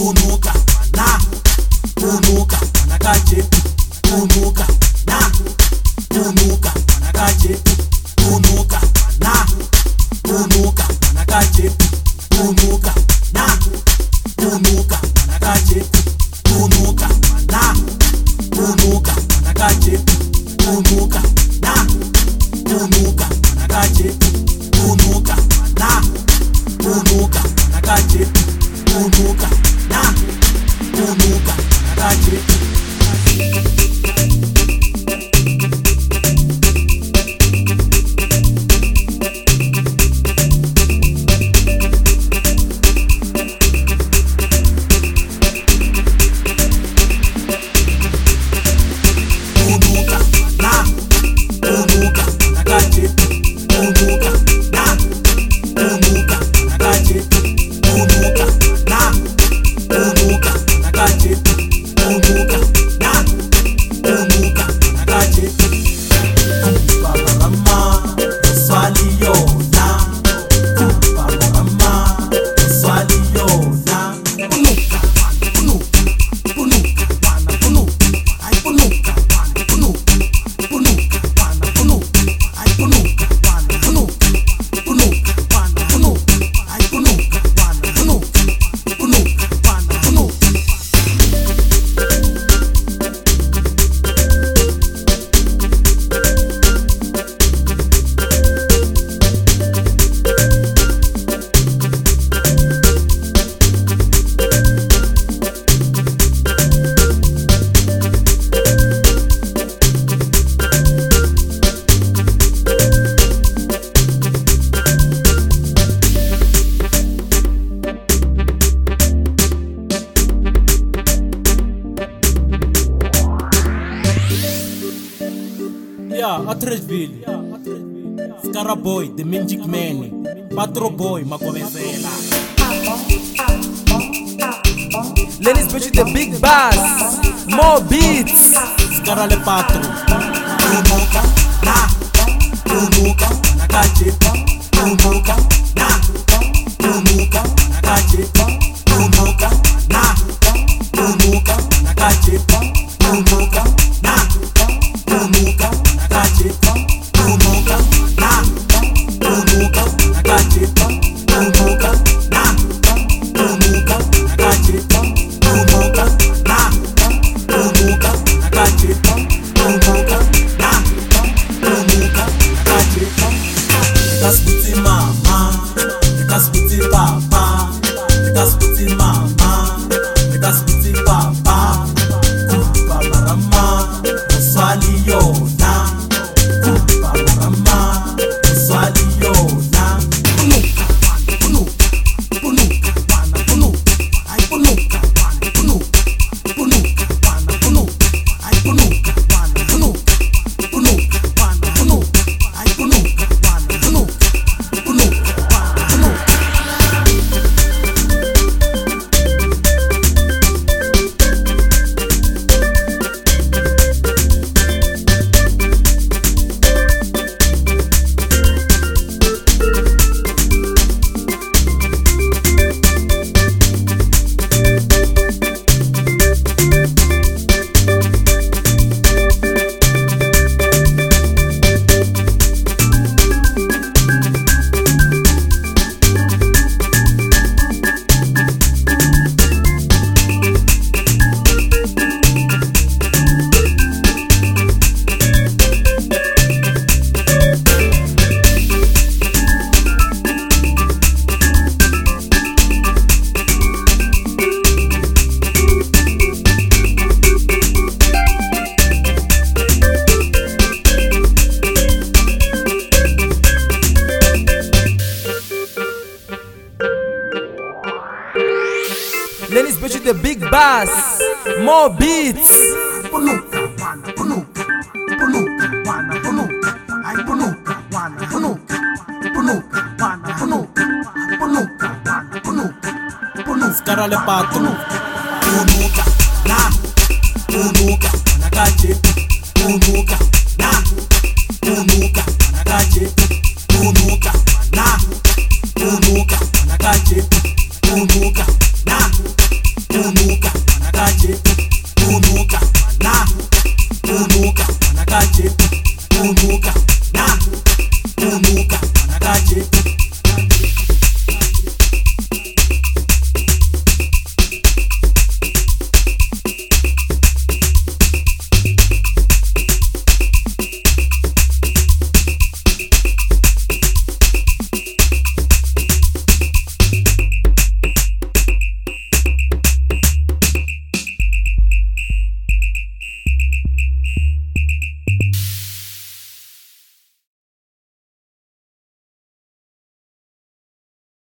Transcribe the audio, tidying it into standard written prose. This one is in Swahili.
Punuka na punuka wanakaje punuka na punuka wanakaje punuka na punuka wanakaje punuka na punuka wanakaje punuka na punuka wanakaje punuka na punuka wanakaje punuka na punuka wanakaje punuka na punuka wanakaje. Atteridgeville, Scaraboy, the Magic Man, Patro Boy, Makovesela. Lenny's bitch the big bass, more beats. Scarale Patro. Punuka na punuka wanakaje punuka na punuka wanakaje punuka na punuka wanakaje punuka na punuka wanakaje punuka na punuka wanakaje punuka na punuka wanakaje punuka na punuka wanakaje punuka na punuka wanakaje. Kasputi mama, kasputi papa, kasputi mama, kasputi papa, paparama, swali yona, paparama, swali yona. Punuka, punuka, punuka, wana punuka, ay punuka, wana punuka, punuka, wana punuka, ay punuka, wana punuka, punuka, wana punuka, ay punuka, wana punuka, punuka, wana punuka. Lenny's bitch the big bass, more beats. Punuka, wana punuka, punuka, wana punuka, ay punuka, wana punuka, punuka, wana punuka, punuka, wana punuka, punuka. Scarale Patro. Punuka na punuka wanakaje punuka